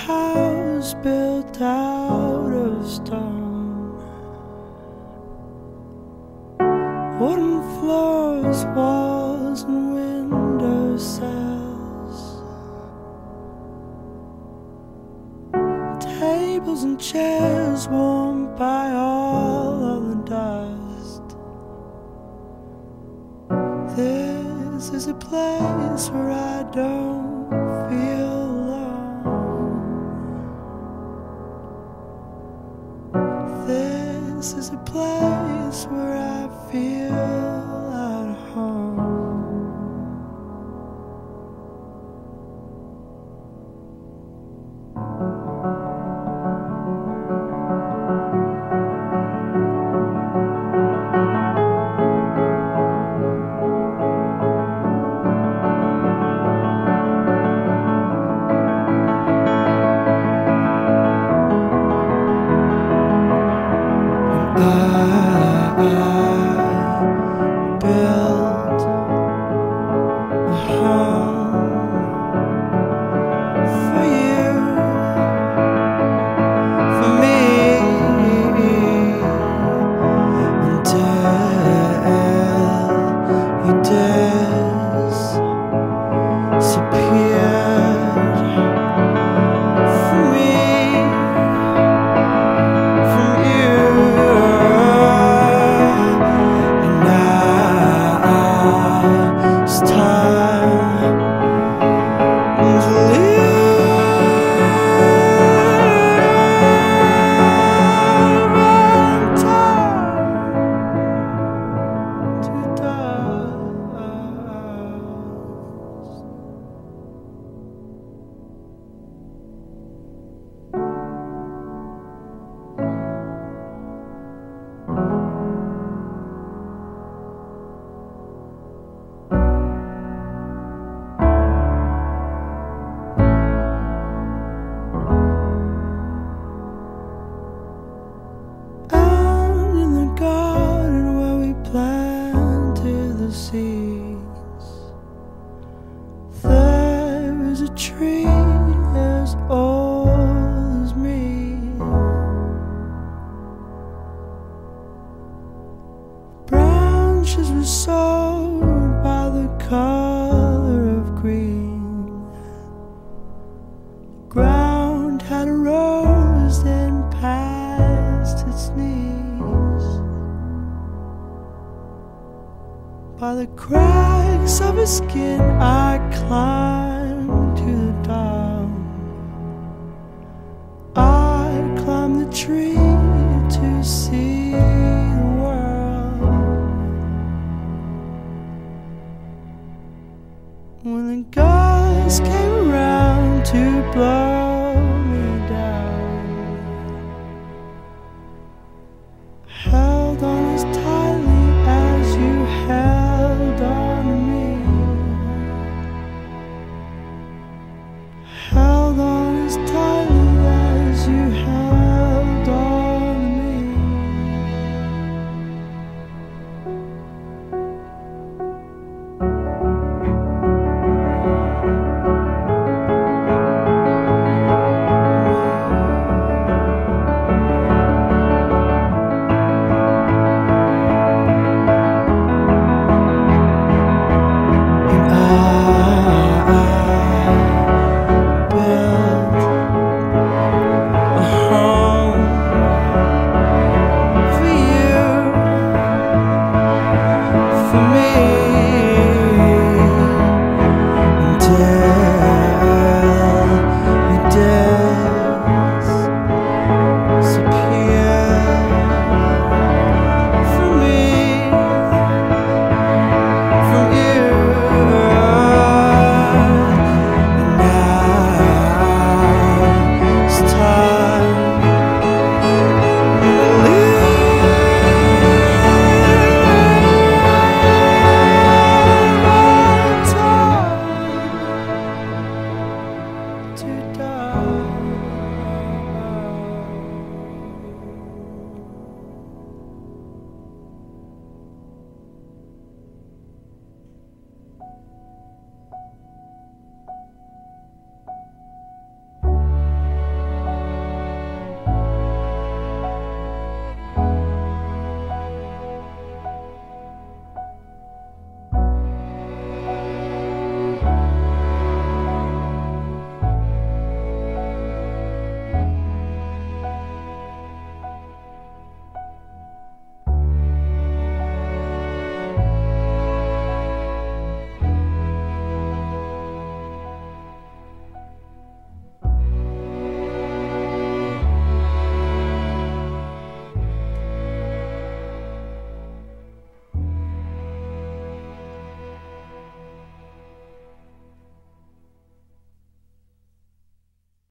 house built out of stone, wooden floors, walls and window sills, tables and chairs warmed by all of the dust. This is a place where I don't feel alone. This is a place where I feel at home. I built a home for you, for me, until you disappeared from me, from you. It's time to live and time to dust. Out in the garden where we planted the seeds, there is a tree as old as me. Branches were sown by the color of green. The ground had rose and past its knees. By the cracks of his skin I climbed to the dawn. I climbed the tree